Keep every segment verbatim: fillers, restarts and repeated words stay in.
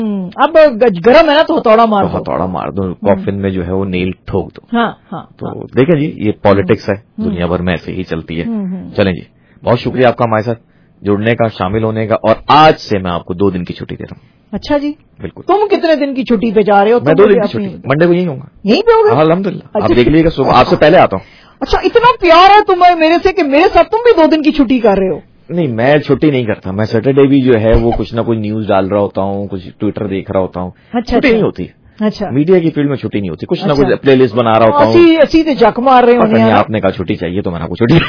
अब गरम है ना तो हथौड़ा मार दो, हथौड़ा मार दो, कॉफिन में जो है वो नेल ठोक दो। हाँ हाँ। तो हाँ। देखें जी, ये पॉलिटिक्स है, दुनिया भर में ऐसे ही चलती है। चलें जी, बहुत शुक्रिया आपका हमारे साथ जुड़ने का, शामिल होने का। और आज से मैं आपको दो दिन की छुट्टी दे रहा हूँ। अच्छा जी, बिल्कुल। तुम कितने दिन की छुट्टी पे जा रहे हो? मैं दो दिन की छुट्टी, मंडे को यहीं होगा। यहीं पे होगा? अल्हम्दुलिल्लाह। आप देख लीजिएगा, सुबह आपसे पहले आता हूँ। अच्छा, इतना प्यार है तुम्हें मेरे से कि मेरे साथ तुम भी दो दिन की छुट्टी कर रहे हो? नहीं, मैं छुट्टी नहीं करता। मैं सैटरडे भी जो है वो कुछ ना कुछ न्यूज डाल रहा होता हूँ, कुछ ट्विटर देख रहा होता हूँ। अच्छा, छुट्टी नहीं होती। अच्छा, मीडिया की फील्ड में छुट्टी नहीं होती, कुछ ना कुछ प्लेलिस्ट बना रहा होता हूँ। सीधे जक मार रहे हो। आपने कहा छुट्टी चाहिए तो मैंने आपको छुट्टी।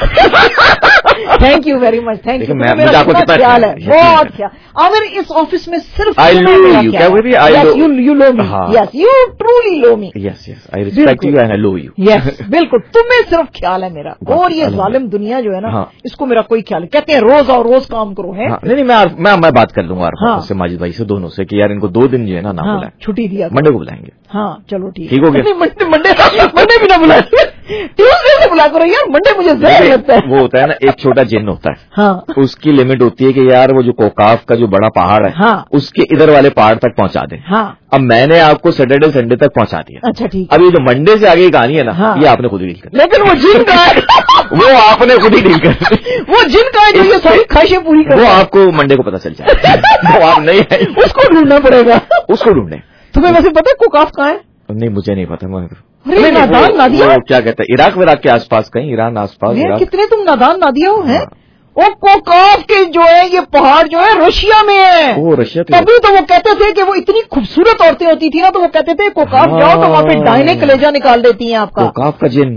Thank you very much, thank you. मैं मुझे आपको कितना ख्याल है, बहुत ख्याल। आमिर, इस ऑफिस में सिर्फ आई लो यू, क्या हुई? I love you, you love me, yes you truly love me, yes yes, I respect you and I love you, yes बिल्कुल। तुम्हें सिर्फ ख्याल है मेरा, और ये जालिम दुनिया जो है ना, इसको मेरा कोई ख्याल। कहते हैं रोज और रोज काम करो है। नहीं नहीं, मैं मैं मैं बात कर लूंगा आपसे, माजिद भाई से, दोनों से कि यार इनको दो दिन जो है ना ना बुलाएं, छुट्टी दिया, मंडे को बुलाएंगे। हाँ चलो ठीक ठीक हो गया। मंडे मंडे मंडे भी ना बुलाए, ट्यूसडे से बुला करो यार, मंडे मुझे जहर लगता है। वो होता है ना, एक छोटा जिन होता है, हाँ, उसकी लिमिट होती है कि यार वो जो कोकाफ का जो बड़ा पहाड़ है, हाँ, उसके इधर वाले पहाड़ तक पहुंचा दे। हाँ, अब मैंने आपको सैटरडे संडे तक पहुंचा दिया। अच्छा ठीक। अब ये जो मंडे से आगे की कहानी है ना, हाँ, ये आपने खुद ही डील कर। लेकिन वो जिन का है वो आपने खुद ही डील कर। वो जिन का है जो ये सारी ख्वाहिशें पूरी कर, वो आपको मंडे को पता चल जाएगा। वो आप नहीं है, उसको ढूंढना पड़ेगा, उसको ढूंढने। तुम्हें वैसे पता है कोकाफ कहाँ है? नहीं, मुझे नहीं पता। अरे नादान नादिया, क्या कहते हैं, इराक विराक के आसपास कहीं, ईरान आसपास। कितने तुम नादान नादिया हो हैं। वो कोकाफ के जो है ये पहाड़ जो है रशिया में है। वो रशिया, तभी तो वो कहते थे कि वो इतनी खूबसूरत औरतें होती थी ना, तो वो कहते थे कोकाफ जाओ तो वहाँ पे डायने कलेजा निकाल देती हैं आपका। कोकाफ का जिन।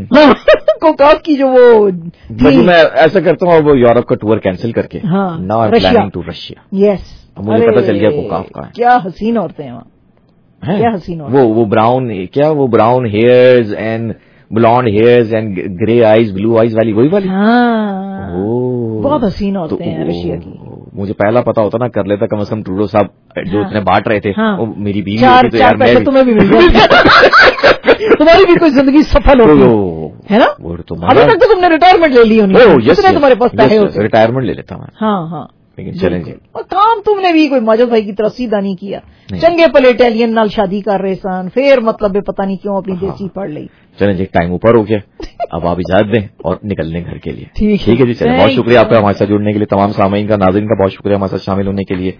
कोकाफ की जो वो मैं ऐसा करता हूँ, वो यूरोप का टूर कैंसिल करके now I am planning to Russia. Yes, मुझे पता चल गया कोकाफ का है। क्या हसीन औरतें हैं वहाँ, क्या हसीन वो वो ब्राउन, क्या वो brown hairs and blonde hairs and grey eyes, blue eyes वाली, वही वाली। हाँ, बहुत हसीन औरतें हैं रशिया की। मुझे पहला पता होता ना, कर लेता कम से कम। ट्रूडो साहब जो इतने बांट रहे थे, वो मेरी बीवी चार तो चार पैसे तुम्हें भी मिल गए, तुम्हारी भी कोई जिंदगी सफल होगी, है ना? अभी तक तो तुमने रिटायरमेंट ले ली होनी, कितने तुम्हारे पास पैसे होते? रिटायरमेंट ले लेता मैं। हाँ हाँ, लेकिन चलें जी, और काम तुमने भी कोई माजिद भाई की तरह सीधा नहीं किया। चंगे पले इटालियन नाल शादी कर रहे सन, फिर मतलब पता नहीं क्यों अपनी देसी पढ़ ली। चलें जी, टाइम ऊपर हो गया, अब आप इजाजत दें और निकलने घर के लिए। ठीक ठीक है जी, चलें। बहुत शुक्रिया आपका हमारे साथ जुड़ने के लिए, तमाम सामीन का, नाज़रीन का बहुत शुक्रिया हमारे साथ शामिल होने के लिए।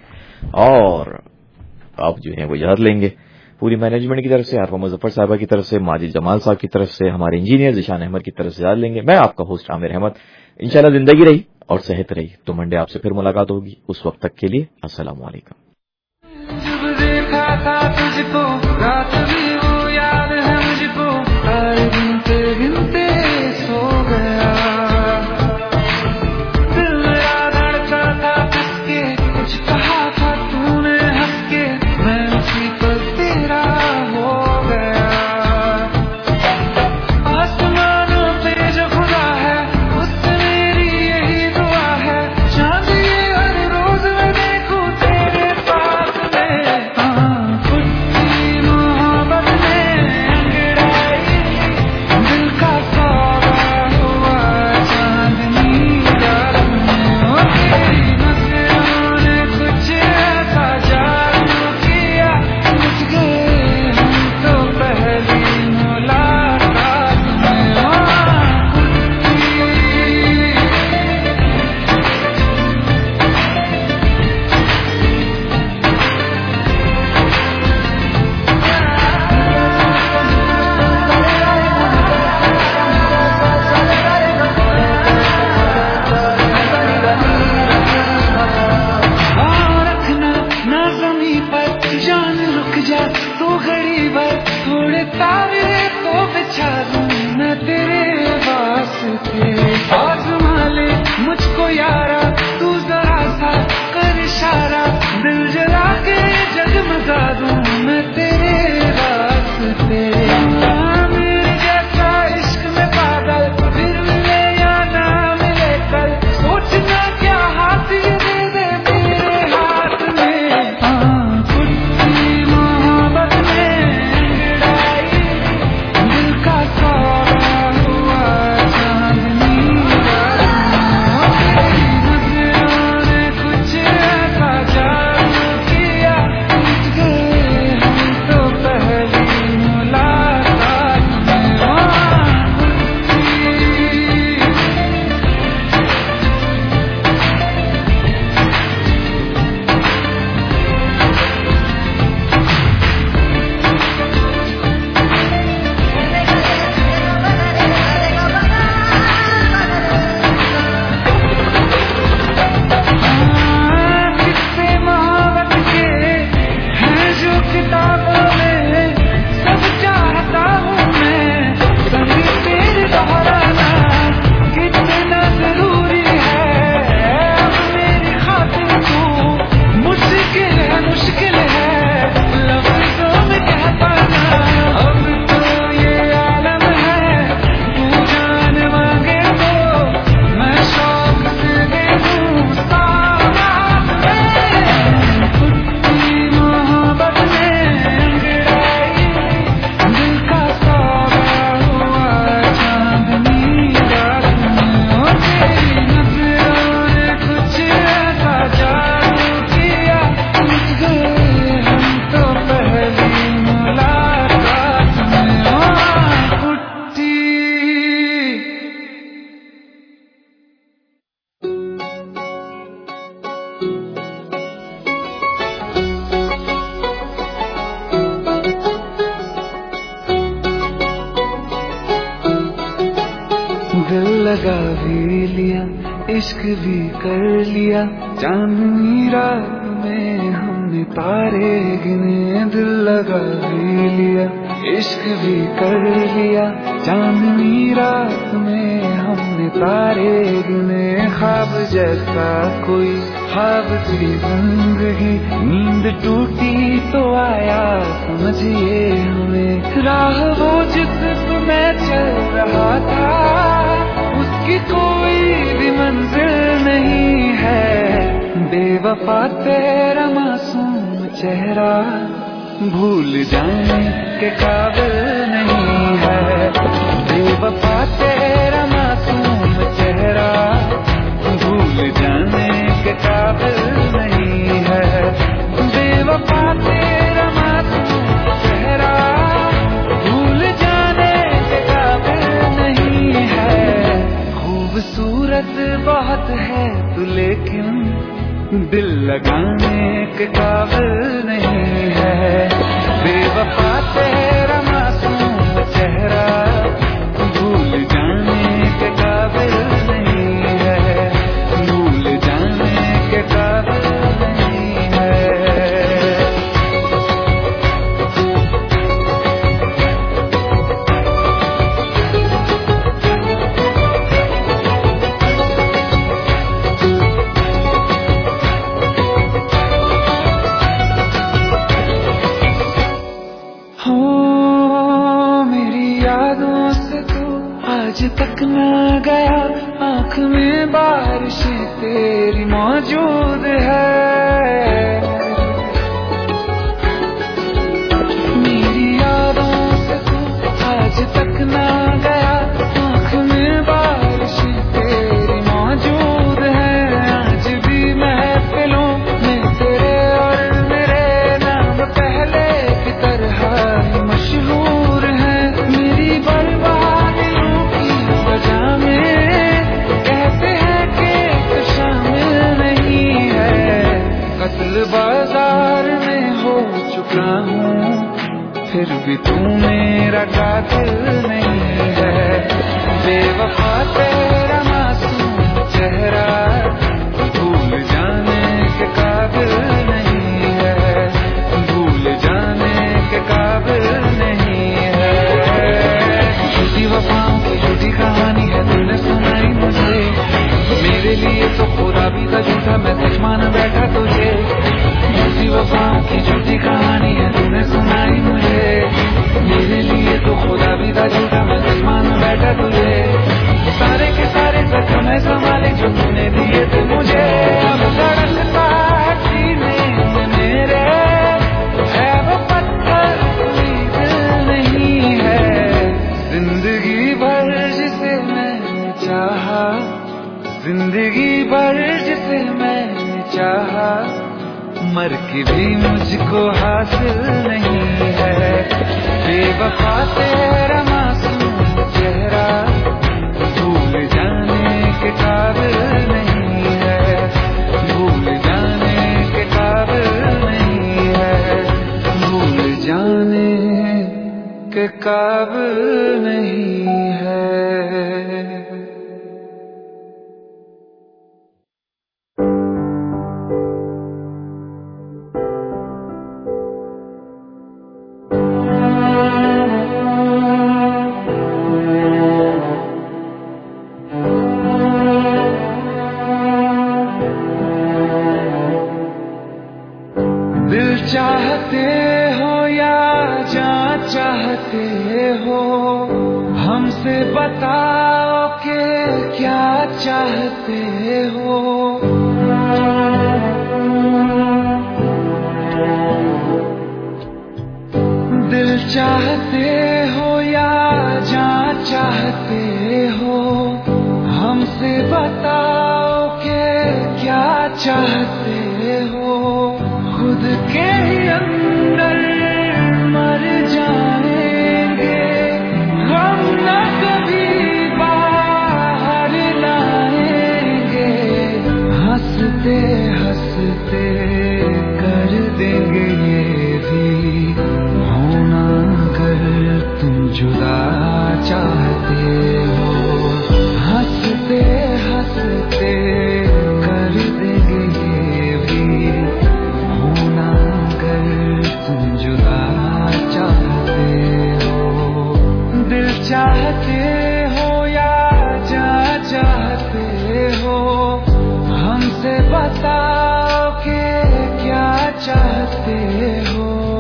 और आप जो है वो इजाजत लेंगे पूरी मैनेजमेंट की तरफ से, आरफा मुजफ्फर साहबा की तरफ से, माजिद जमाल साहब की तरफ से, हमारे इंजीनियर ज़िशान अहमद की तरफ से इजाजत लेंगे। मैं आपका होस्ट आमिर अहमद। इंशाल्लाह जिंदगी रही और सेहत रही तो मंडे आपसे फिर मुलाकात होगी। उस वक्त तक के लिए अस्सलाम वालेकुम। लगा भी लिया, इश्क भी कर लिया, चांदनी रात में हमने तारे गिने, दिल लगा भी लिया, इश्क भी कर लिया, चांदनी रात में हमने तारे गिने। ख्वाब जैसा कोई ख्वाब थी जिंदगी, नींद टूटी तो आया समझिए हमें, राह वो जिस पे मैं चल रहा था उसकी कोई भी मंजिल नहीं है। बेवफा तेरा मासूम चेहरा भूल जाने के काबिल नहीं है। बेवफा तेरा मासूम चेहरा भूल जाने के काबिल नहीं है। बेवफा तेरा मासूम चेहरा भूल जाने के काबिल नहीं है। खूबसूरत बहुत है तू लेकिन दिल लगाने के काबिल नहीं है। बेवफा तेरा मासूम चेहरा भूल जाने के काबिल नहीं है, भूल जाने के काबिल नहीं है। आज तक न गया, आँख में बारिशें तेरी मौजूद है। मेरी यादों से तू आज तक न गया, आँख में बारिशें तेरी मौजूद है। आज भी महफिलों में तेरे और मेरे नाम पहले की तरह मशहूर है। मेरी बर्बाद कहते हैं कि तू शामिल नहीं है। कत्ल बाजार में हो चुका हूँ फिर भी तू मेरा कातिल नहीं है। बेवफा तेरा मासूम चेहरा भूल जाने के काबिल नहीं है, भूल जाने के काबिल नहीं है। झूठी वफाओं की झूठी कहानी है तूने सुनाई मुझे, मेरे लिए तो खुदा भी था झूठा, मैं सच मान बैठा तुझे। झूठी वफाओं की झूठी कहानी है तूने सुनाई मुझे, मेरे लिए तो खुदा भी था झूठा, मैं सच मान बैठा तुझे। सारे के सारे जख्म मैं संभाले जो तूने दिए थे मुझे, अब धड़कता सीने में मेरे है वो पत्थर कोई दिल नहीं है। जिंदगी भर जिसे मैंने चाहा, जिंदगी भर जिसे मैंने चाहा, मर के भी मुझको हासिल नहीं है। बेवफा तेरा मासूम चेहरा भूल जाने के काबिल नहीं है, भूल जाने के काबिल नहीं है, भूल जाने के काबिल नहीं है। दिल चाहते हो या जान चाहते हो, हमसे बताओ कि क्या चाहते हो। दिल चाहते हो या जान चाहते हो, हमसे बताओ कि क्या चाहते हो। खुद के ही अंदर मर जाएंगे हम, न कभी बाहर लाएंगे। हंसते हंसते कर देंगे ये भी होना अगर तुम जुदा चाहते हो। हंस तुम जुदा चाहते हो, दिल चाहते हो या जा चाहते हो, हमसे बताओ कि क्या चाहते हो।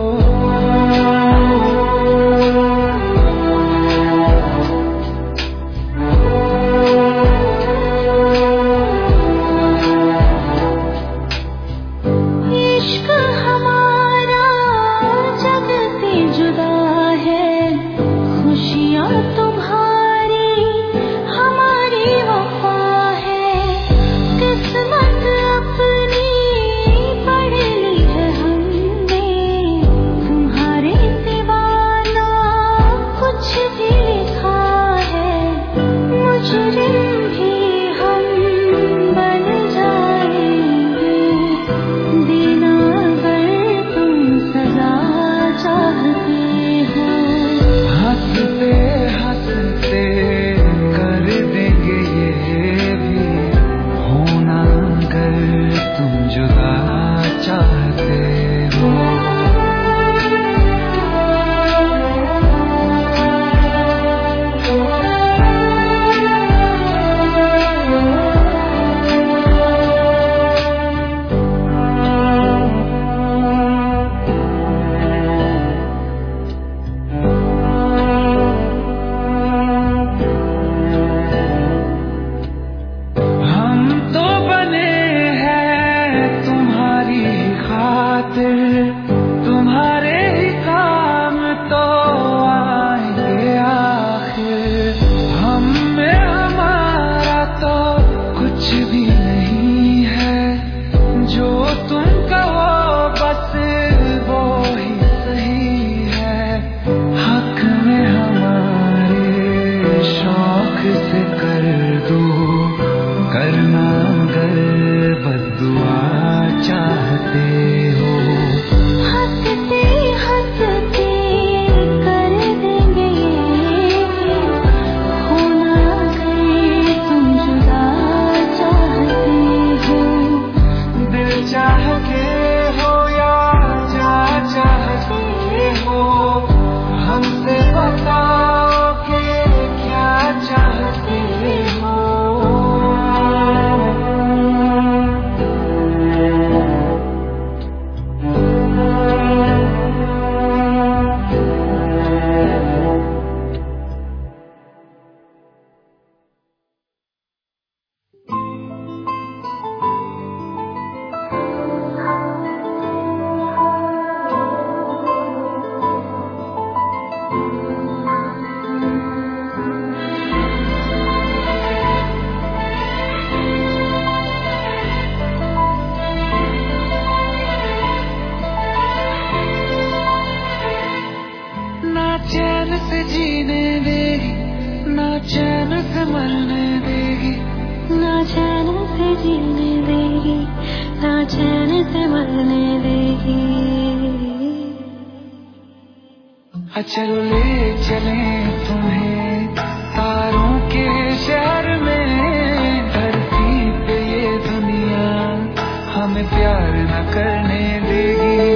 चलो ले चले तुम्हें तारों के शहर में, धरती पे ये दुनिया हमें प्यार न करने देगी।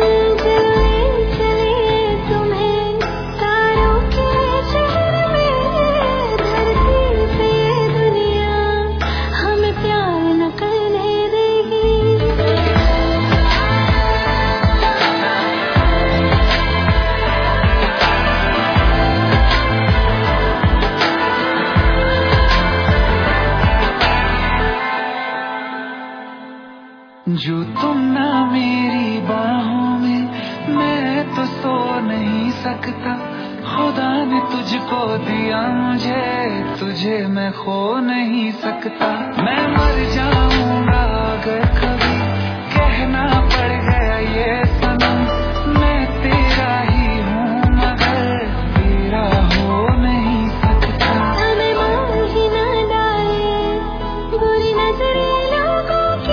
जो तुम ना मेरी बाहों में, मैं तो सो नहीं सकता। खुदा ने तुझको दिया मुझे, तुझे मैं खो नहीं सकता। मैं मर जाऊंगा अगर कभी कहना पड़ गया ये सनम, मैं तेरा ही हूँ मगर तेरा हो नहीं सकता। हमें मोह ही ना डाले बुरी नजरें लोगों की,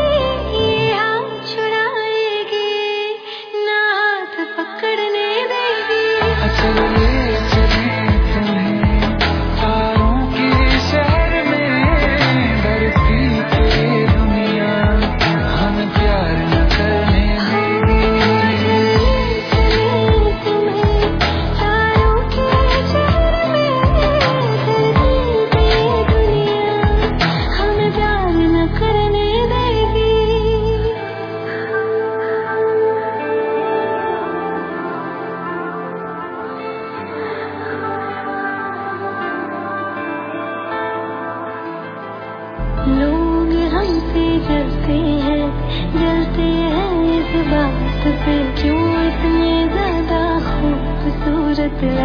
चलो ले चले तुम्हें तारों के शहर में, धरती पे दुनिया हमें प्यार न करने देगी।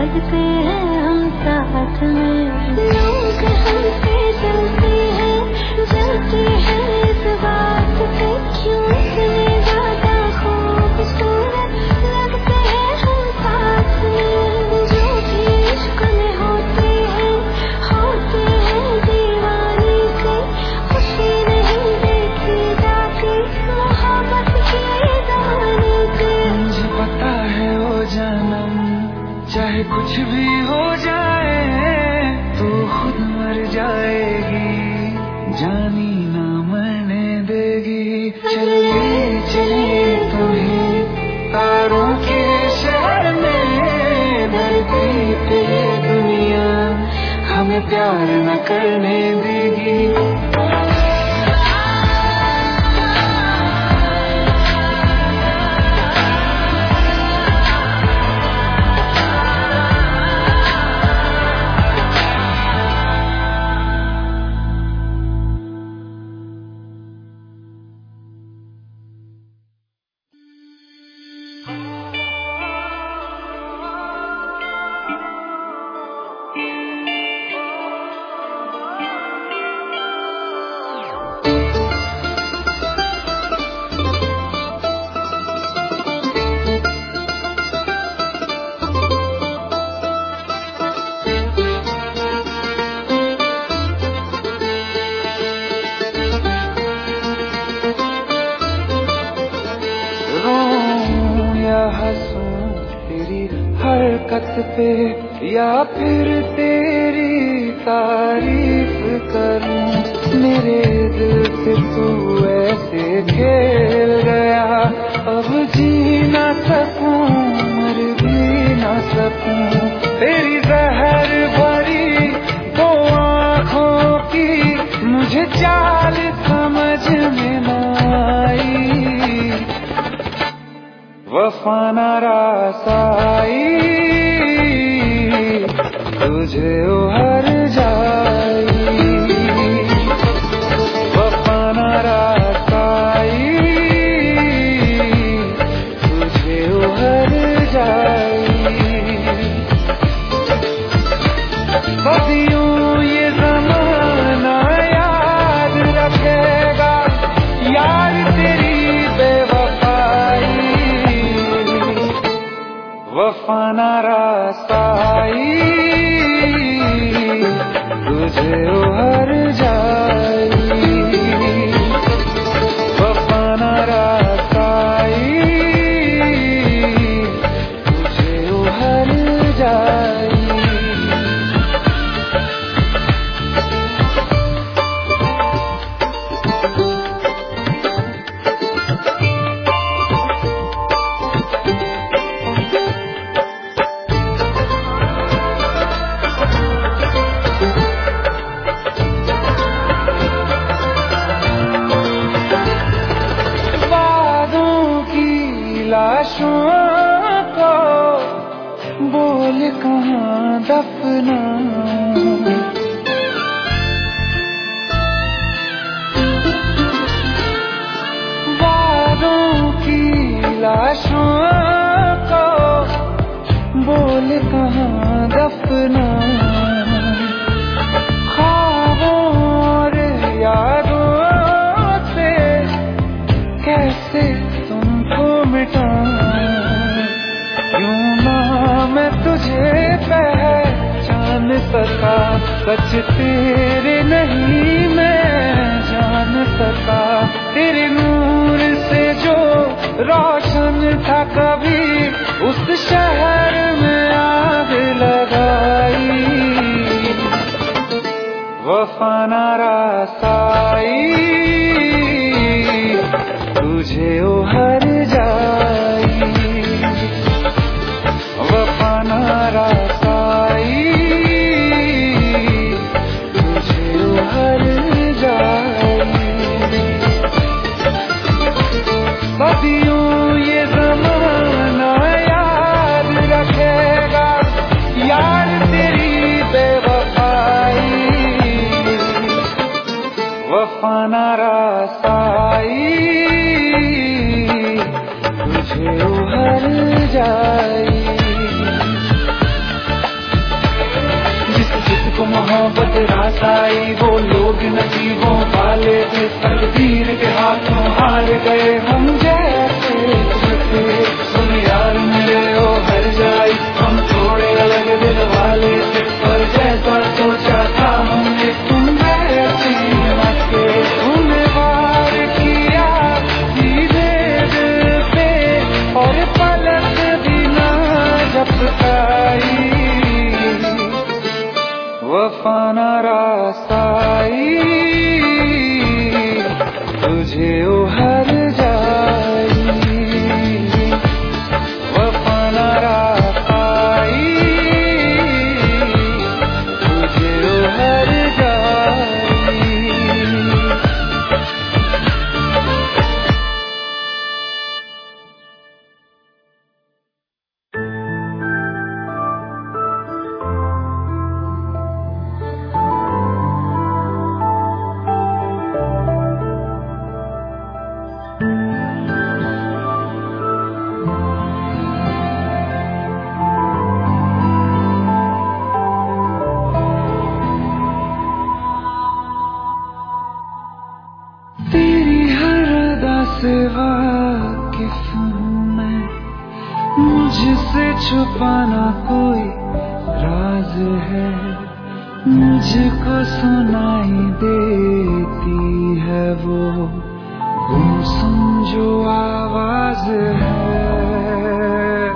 चलते हैं हम साथ में, लोग हमसे चलते हैं, जलते हैं इस बात पे, क्यों इतने ज्यादा खूबसूरत लगते हैं हम साथ में, जो भी इश्क में होते हैं, होते हैं दीवानी से, खुशी नहीं देखी जाती मोहब्बत के दाने से। मुझे पता है वो जानम चाहे कुछ भी हो जाए तो खुद मर जाएगी, जानी ना मरने देगी। चलिए चलिए तुम्हें तारों के शहर में, धरती पे दुनिया हमें प्यार न करने देगी। हरकत पे या फिर तेरी तारीफ करूं, मेरे दिल से तू ऐसे खेल गया, अब जी ना सकूं मर भी ना सकूं। तेरी जहर भरी दो आँखों की मुझे चाल समझ में न आई, वफा ना रासाई तुझे उहर जाई, वफा ना रासाई तुझे उहर जाई। सदियों ये ज़माना याद रखेगा यार तेरी बेवफाई, वफा ना रासाई तुझे उहर जाई, वफा ना रासाई तुझे उहर जाई। लाशों को बोल कहाँ दफनाऊं, वादों की लाशों को बोल कहाँ दफनाऊं, ख्वाबों और यादों से कैसे तुमको मिटाऊं, यूं ना मैं तुझे पहचान सका, सच तेरे नहीं मैं जान सका, तेरे नूर से जो रोशन था कभी उस शहर में आग लगाई, वफा ना रासाई तुझे उहर जाई, वफा ना रासाई तुझे उहर जाई। सदियों ये ज़माना याद रखेगा यार तेरी बेवफाई, रसाई वो लोग नसीबों वाले थे, तकदीर के हाथों हार गए हम जैसे थे। सुन यार मिले ओ हर जाई, हम थोड़े अलग दिल वाले थे, पर जैसा सोचा था हमने तुम वैसे मते। तूने वार किया सीधे दिल पे और पलक भी ना झपकाई, वफा ना रासाई तुझे ओ हर जाई, वफा ना रासाई तुझे ओ हर जाई। तेरी हर अदा से वाकिफ हूँ मैं, मुझसे छुपाना कोई राज है, मुझको सुनाई देती है वो गुमसुम जो आवाज है।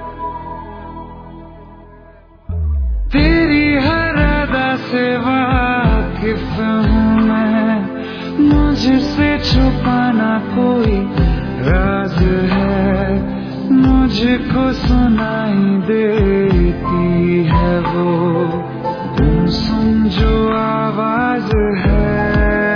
तेरी हर अदा से वाकिफ हूँ मैं, मुझसे छुपाना कोई राज है, मुझको सुनाई देती है वो गुमसुम जो आवाज है।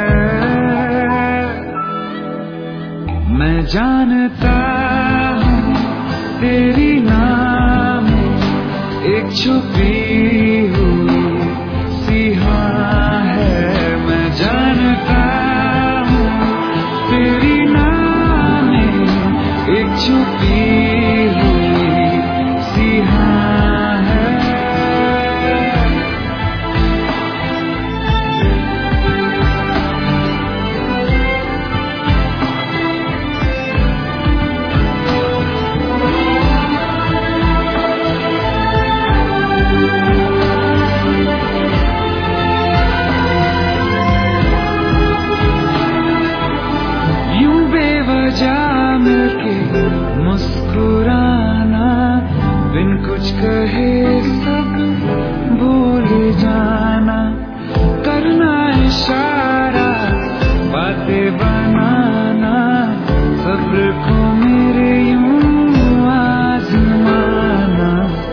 मैं जानता हूँ तेरी नाम एक छुपी हुई सिहा है, मैं जानता तेरी नाम एक छुपी हुई सिहा है। जाम के मुस्कुराना, बिन कुछ कहे सब भूल जाना, करना इशारा बातें बनाना, सब्र को मेरे यूं आजमाना।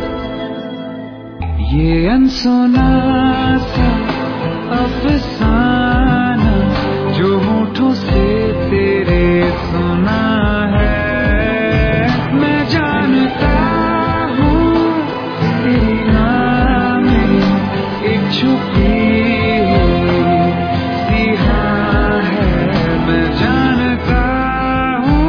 ये अनसुना सा अफसाना जो होठों से तेरे सुना है, मैं जानता हूँ तेरी नाम एक छुपी हुई सिहा है, मैं जानता हूँ।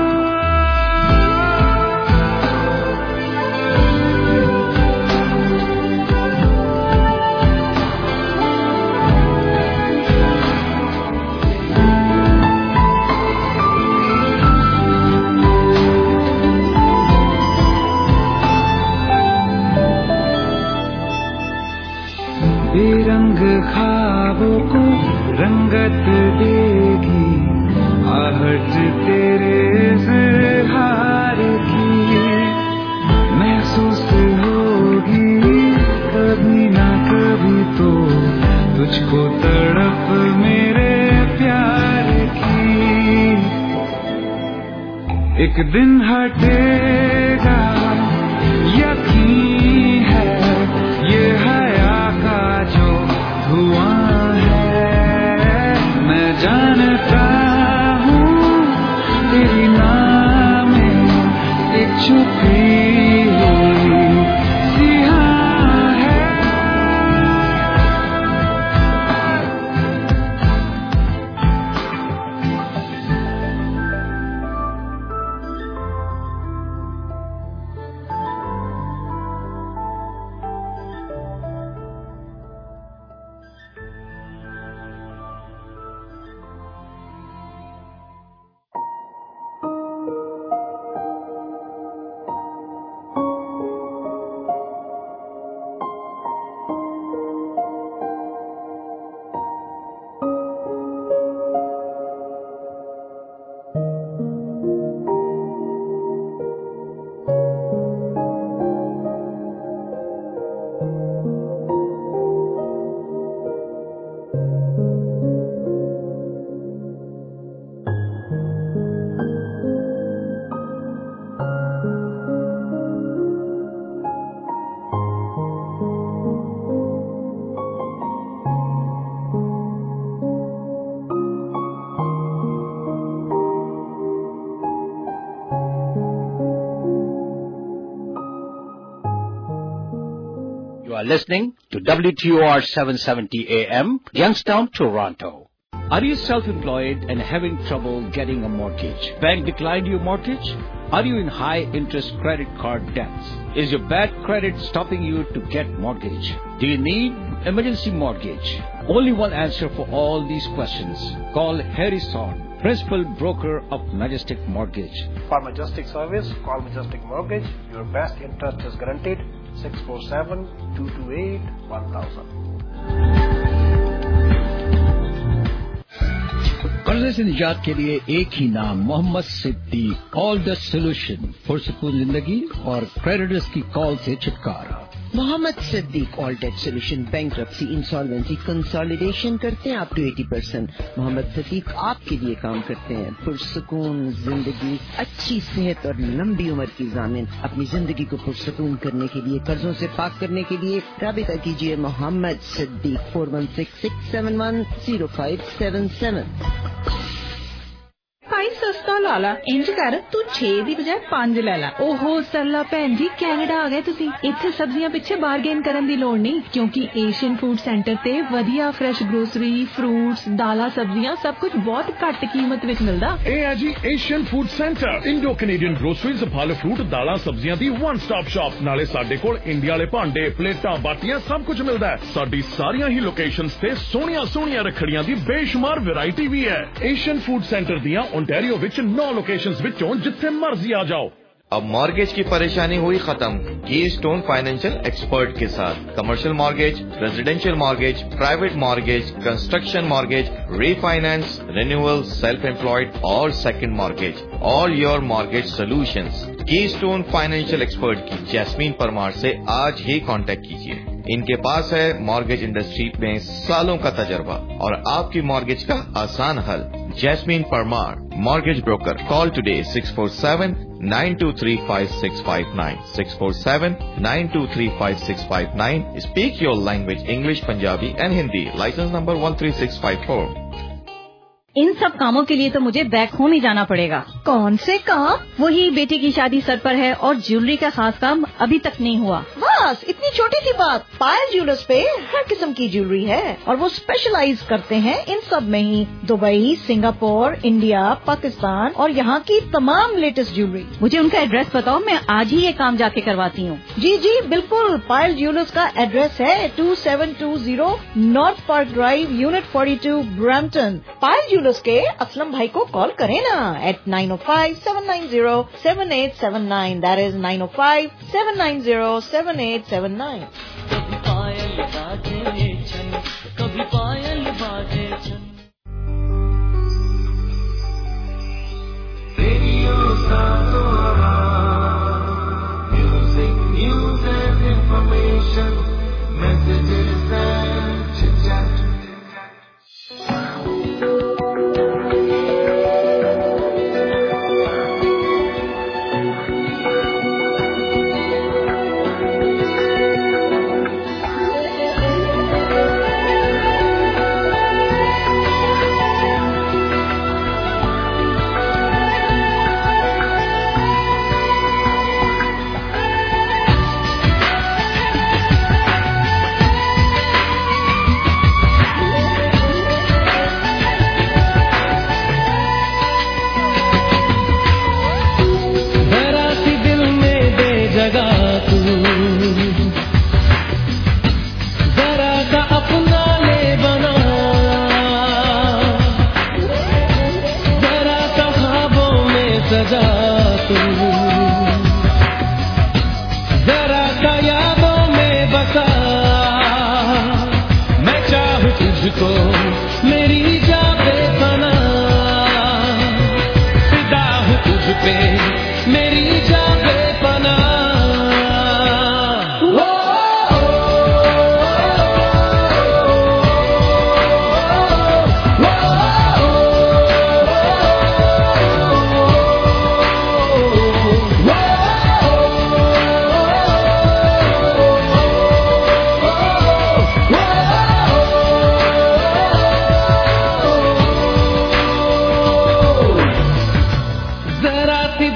बेरंग ख्वाबों को रंगत देगी आहट तेरे इज़हार की, महसूस होगी कभी ना कभी तो तुझको तड़प मेरे प्यार की। एक दिन हटेगा यकीन है ये हया का जो धुआं है, मैं जानता हूँ तेरी नाम एक छुपी हुई सिहा है। You are listening to W T O R seven seventy A M, Youngstown, Toronto. Are you self-employed and having trouble getting a mortgage? Bank declined your mortgage? Are you in high-interest credit card debts? Is your bad credit stopping you to get mortgage? Do you need emergency mortgage? Only one answer for all these questions. Call Harrison, Principal Broker of Majestic Mortgage. For Majestic Service, call Majestic Mortgage. Your best interest is guaranteed. six four seven, two two eight, one thousand. कर्जे से निजात के लिए एक ही नाम, Mohammad Siddiq. All the solution, पुरसकून जिंदगी और क्रेडिटर्स की कॉल से छुटकारा। Mohammad Siddiq all debt solution, bankruptcy, insolvency, consolidation करते हैं अप टू अस्सी परसेंट। मोहम्मद सिद्दीक आपके लिए काम करते हैं। पुरसकून जिंदगी, अच्छी सेहत और लंबी उम्र की जामिन। अपनी जिंदगी को पुरसकून करने के लिए, कर्जों से पाक करने के लिए राबिता कीजिए Mohammad Siddiq four one six six seven one zero five seven seven. भाई सस्ता लाला इंज कर तू छे दी बजाय पांच ले ला। ओहो सरला भैन जी, कैनेडा आ गए तुसी। इत्थे सब्जियां पिछे बारगेन करन दी लोड़ नहीं, क्योंकि एशियन फूड सेंटर ते वधिया फ्रेश ग्रोसरी, फ्रूट्स, दाला, सब्जियां सब कुछ बहुत घट कीमत विच मिलदा। ए है जी Asian food centre, Indo Canadian groceries, फल फ्रूट, दाला, सब्जियां दी वन स्टॉप शॉप। नाले साडे कोल इंडिया वाले भांडे, प्लेटां, बाटियां सब कुछ मिलदा है। साडी सारियां ही लोकेशंस ते सोहणियां सोहणियां रखड़ियां दी बेशुमार वैरायटी भी है। एशियन फूड सेंटर दियां ओंटारियो विच नौ लोकेशंस विचों जिथे मर्जी आ जाओ। अब मॉर्गेज की परेशानी हुई खत्म कीस्टोन फाइनेंशियल एक्सपर्ट के साथ। Commercial mortgage, residential mortgage, private mortgage, construction mortgage, refinance, renewal, self employed और second mortgage, all your mortgage solutions. Keystone financial expert की जैस्मीन परमार से आज ही कांटेक्ट कीजिए। इनके पास है मॉर्गेज इंडस्ट्री में सालों का तजर्बा और आपकी मॉर्गेज का आसान हल। Jasmine Parmar, mortgage broker. Call today six four seven, nine two three five six five nine, six four seven, nine two three five six five nine. Speak your language English, Punjabi and Hindi. Licence number one three six five four. इन सब कामों के लिए तो मुझे back home ही जाना पड़ेगा। कौन से काम? वही बेटी की शादी सर पर है और ज्वेलरी का खास काम अभी तक नहीं हुआ। बस इतनी छोटी सी बात। पायल ज्वेलर्स पे हर किस्म की ज्वेलरी है और वो स्पेशलाइज करते हैं इन सब में ही। दुबई, सिंगापुर, इंडिया, पाकिस्तान और यहाँ की तमाम लेटेस्ट ज्वेलरी। मुझे उनका एड्रेस बताओ, मैं आज ही ये काम जाके करवाती हूँ। जी जी बिल्कुल। पायल ज्वेलर्स का एड्रेस है two seven two zero north park drive, unit forty two, Brampton. Payal के असलम भाई को कॉल करें ना eight nine O five seven nine zero seven eight seven nine. That is nine O five seven nine zero seven eight seven nine. कभी पायल बाजे छन, कभी पायल बाजे छन। Radio music, news and information, messages and chit-chat.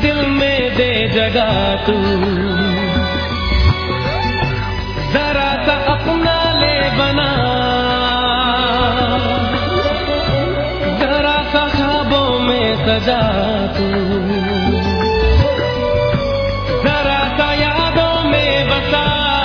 जगा तू जरा सा सजा तू जरा सा यादों में बसा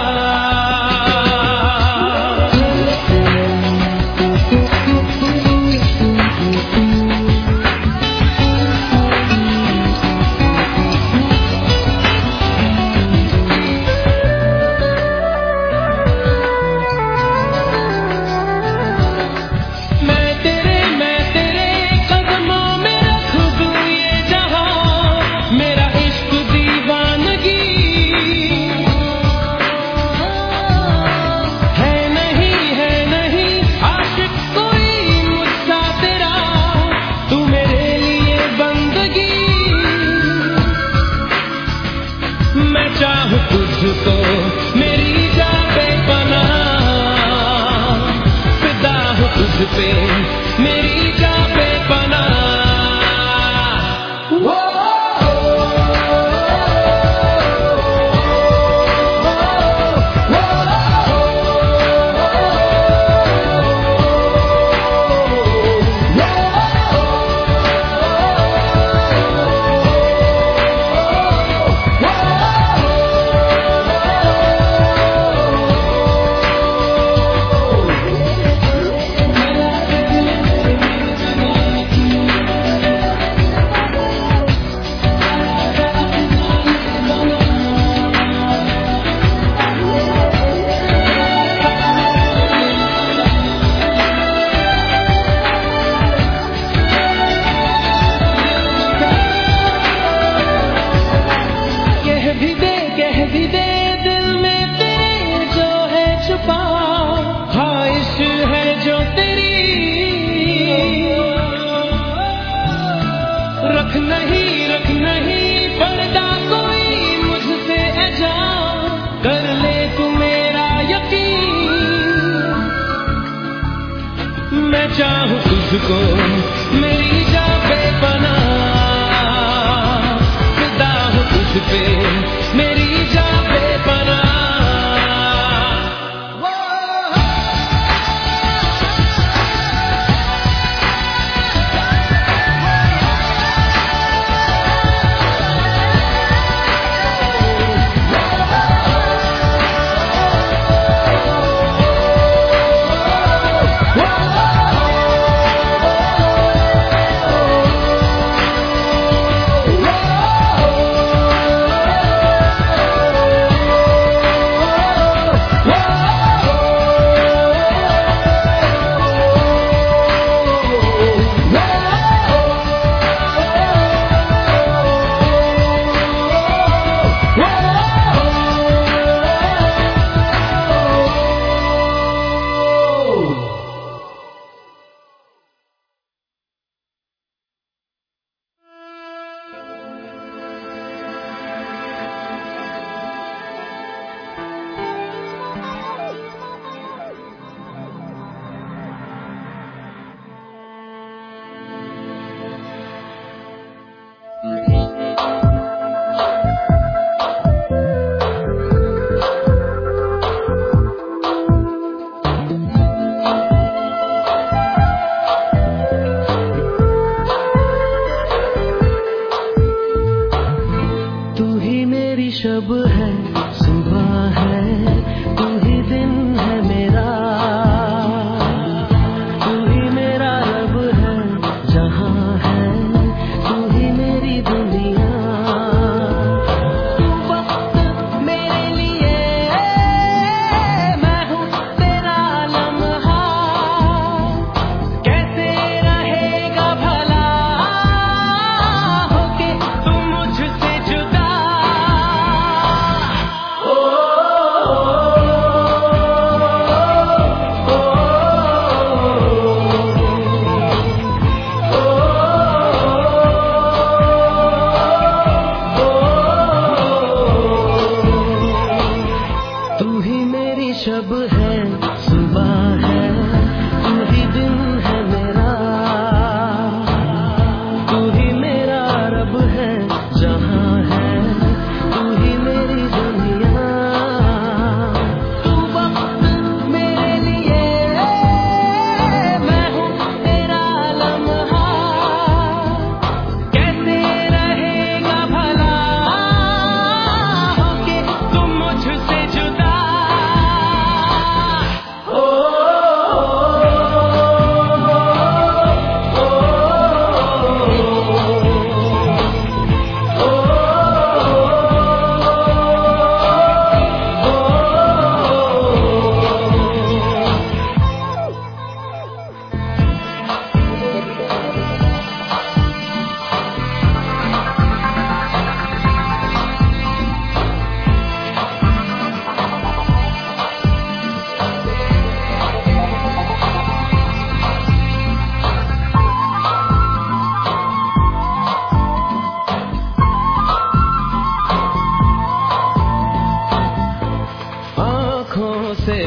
तुझको मेरी जान पे पनाह फिदा हूँ तुझ पे मेरी जान पे पनाह चाहूं तुझको मेरी जान पे पनाह फिदा हूँ तुझ पे मेरी जान पे पनाह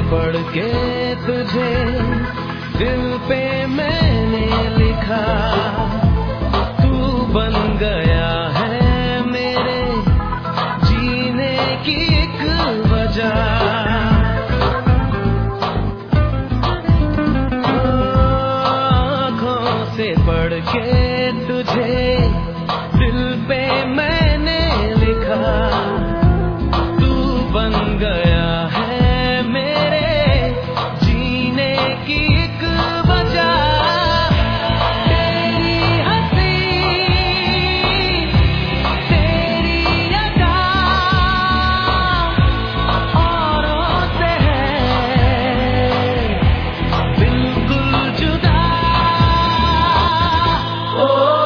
पढ़ के तुझे दिल पे मैंने लिखा, तू बन गया है मेरे जीने की एक वजह। आँखों से पढ़ के तुझे दिल पे मैंने लिखा, तू बन गया है मेरे जीने की एक वजह। तेरी हंसी तेरी अदा औरों से है बिल्कुल जुदा। ओ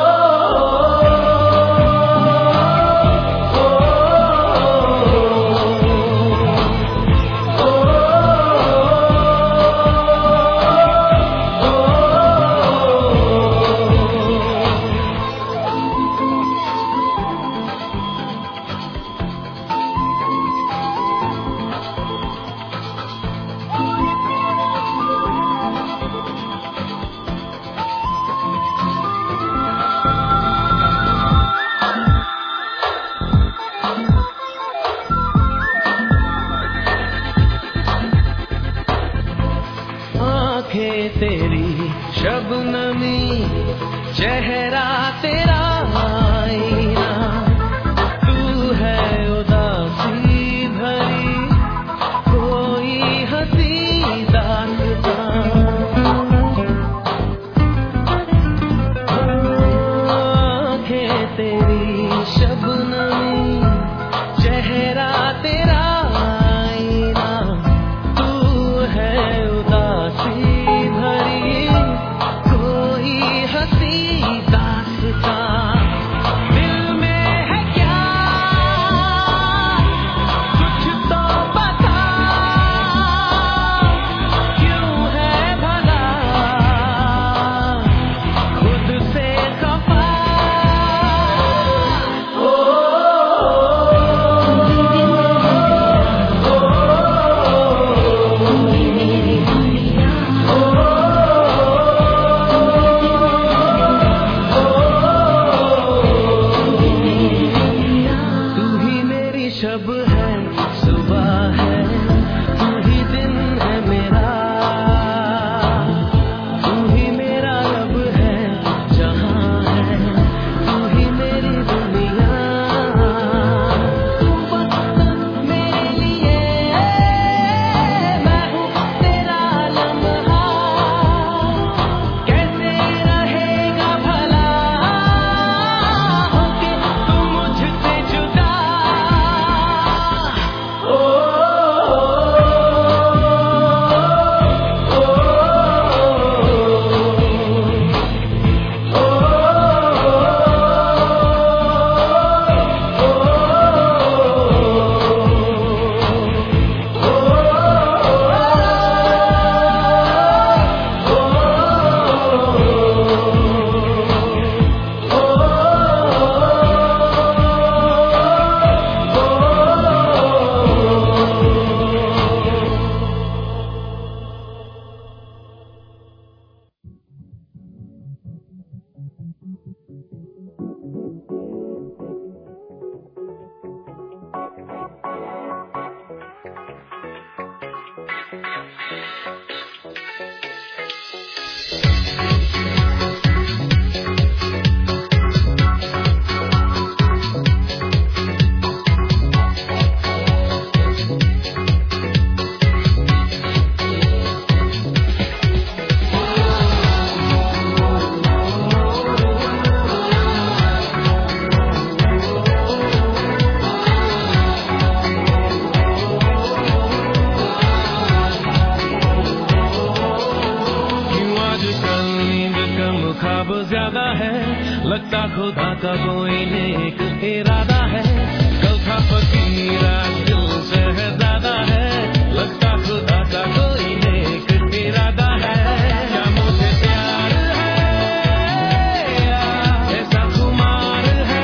आँखें तेरी शबनमी, चेहरा तेरा आईना, तू है उदासी भरी कोई हंसी दास्तां। आँखें तेरी शबनमी, चेहरा तेरा आईना, तू है उदासी भरी कोई हंसी दास्तां। दिल में है क्या कुछ तो बता, क्यों है भला खुद से खफा। ओ तू ही मेरी शब है, सुबह है, तू ही दिन है मेरा, तू ही मेरा लब है, जहां है तू ही मेरी दुनिया। तू वक्त मेरे लिए, मैं हूँ तेरा लम्हा, कैसे रहेगा भला होके तू मुझसे जुदा। ओ लगता खुदा का कोई नेक इरादा है, कल था फकीर आज दिल शहजादा है, लगता खुदा का कोई नेक इरादा है। क्या मुझे प्यार है या ऐसा खुमार है,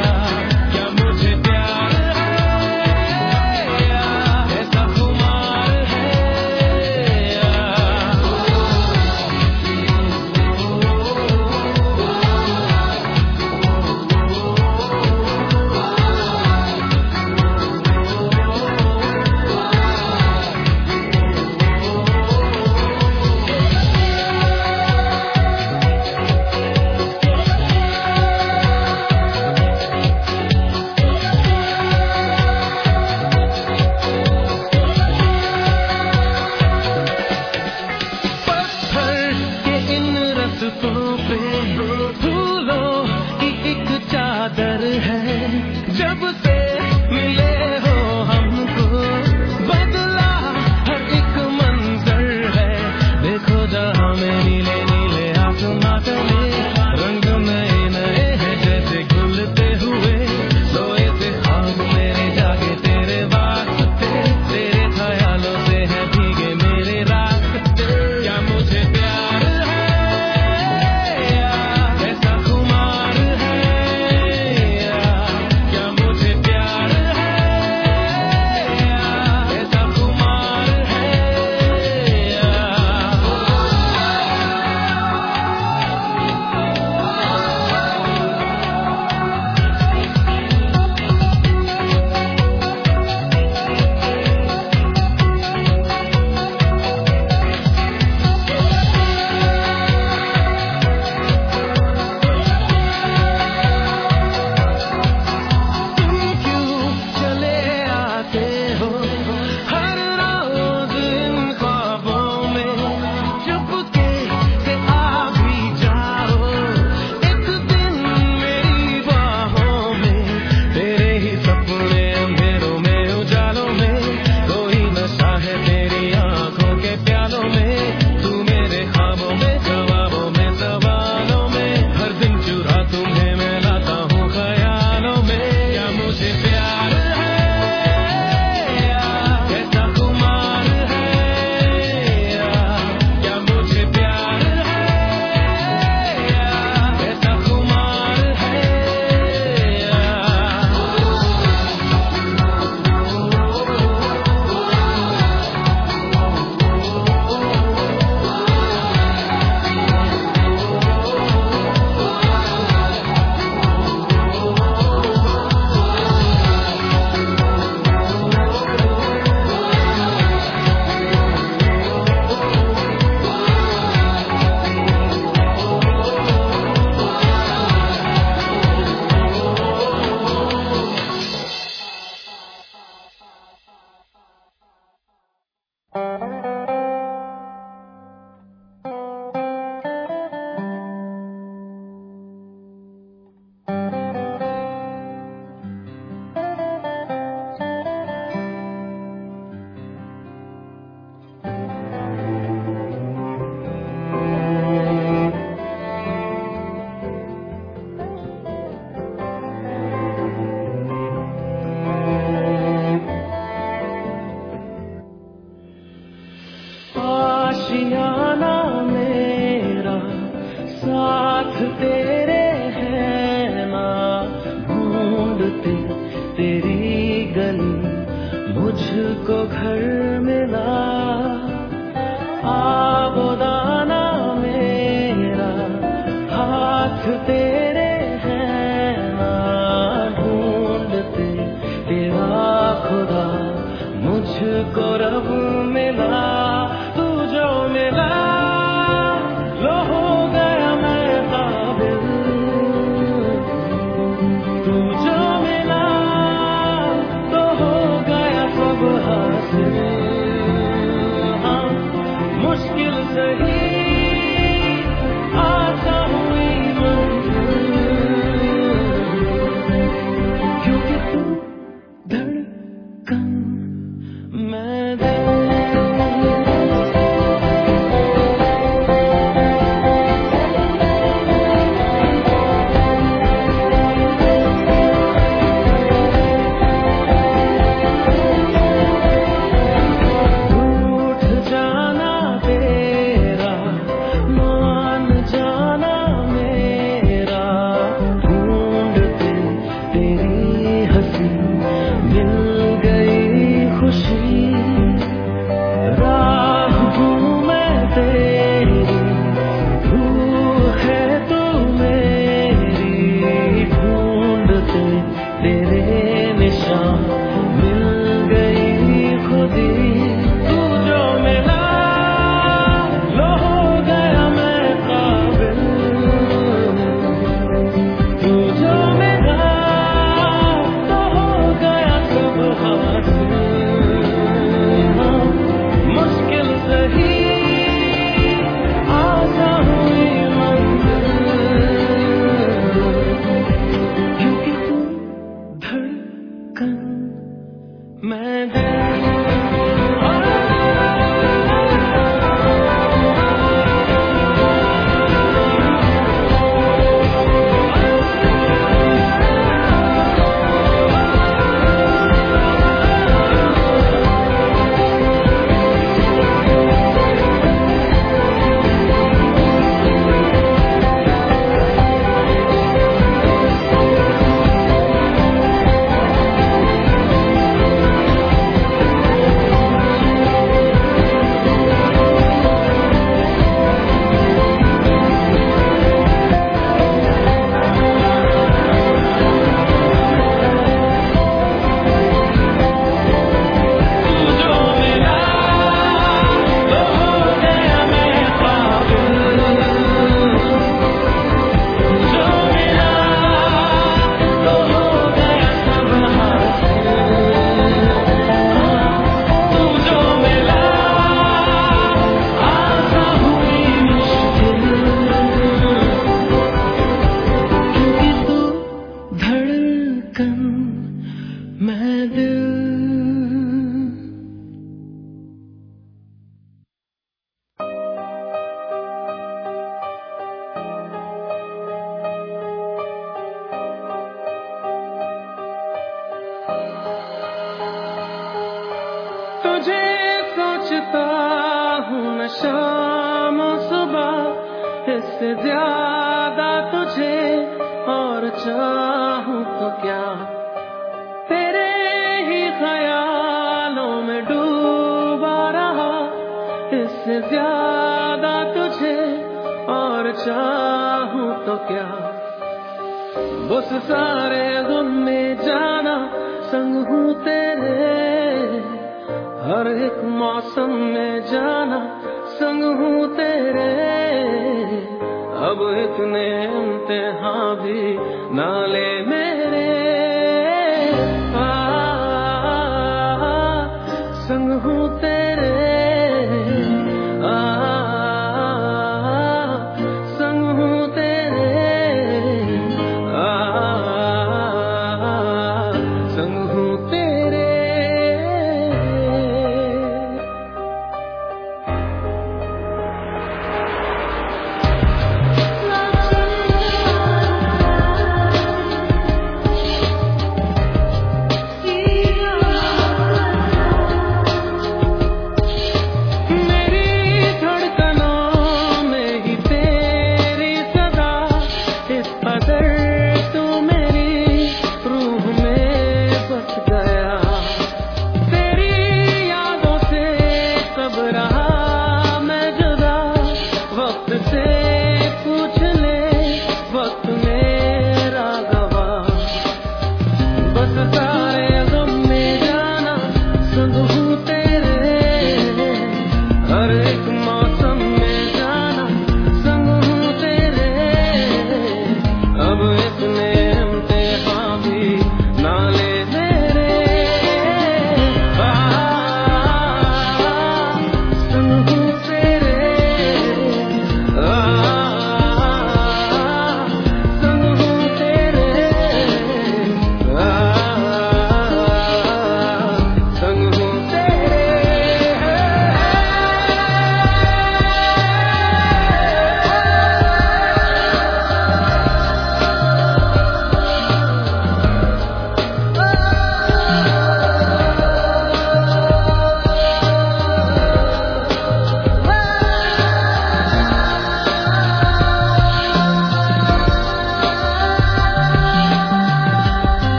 क्या मुझे प्यार है या ऐसा खुमार मुझको घर मिला आबोदाना मेरा हाथ तेरे हैं ना ढूंढते तेरा खुदा मुझको रब मिला तू जो मिला लो हो गया मैं काबिल तू जो मिला तो हो गया सब हासिल हाँ मुश्किल सही आशा हुई मंजिल क्योंकि तू धड़कन मैं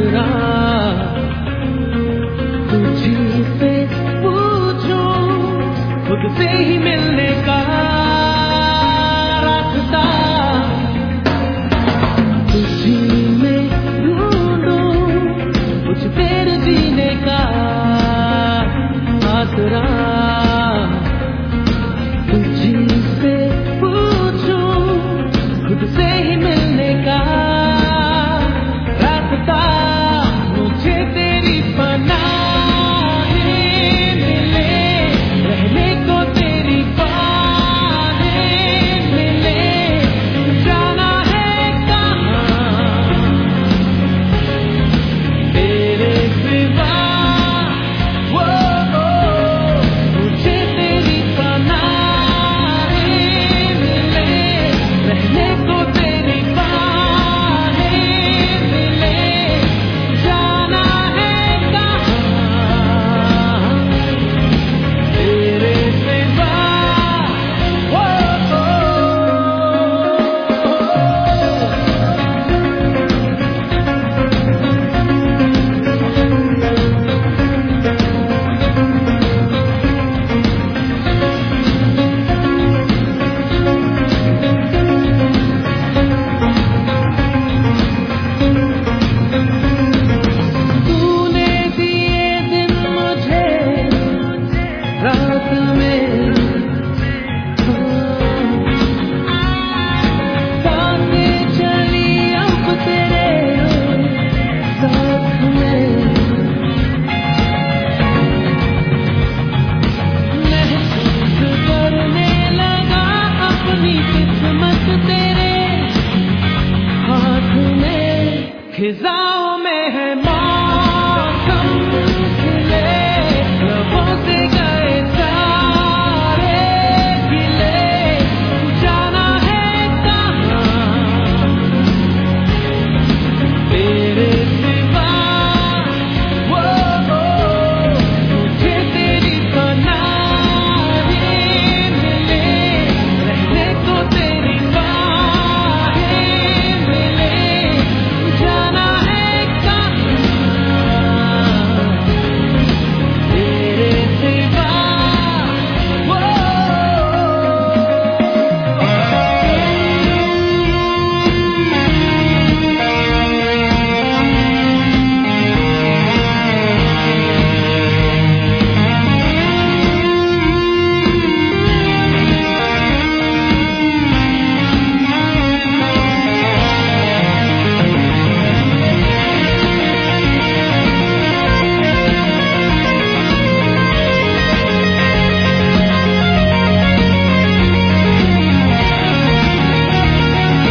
आसरा तुझी से पूछूं खुद से ही